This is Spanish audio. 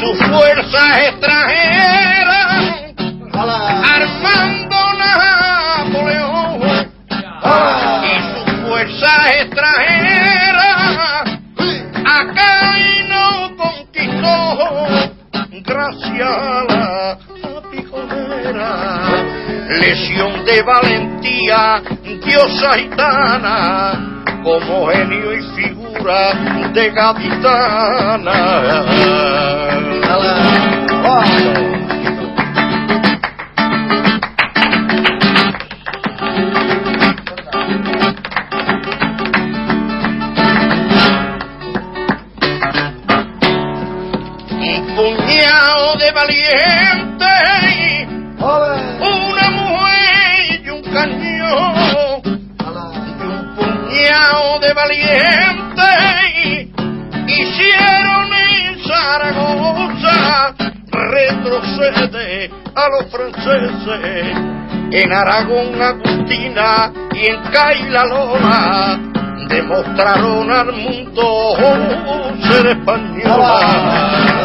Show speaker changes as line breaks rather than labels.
sus fuerzas extranjeras armando Napoleón y sus fuerzas extranjeras acá y no conquistó gracias a la piconera, lesión de valentía diosa gitana como genio y figura de gaditana. Un puñado de valientes, una mujer y un cañón, un puñado de valientes hicieron en Zaragoza retrocede a los franceses, en Aragón Agustina y en Cailalola demostraron al mundo ser española.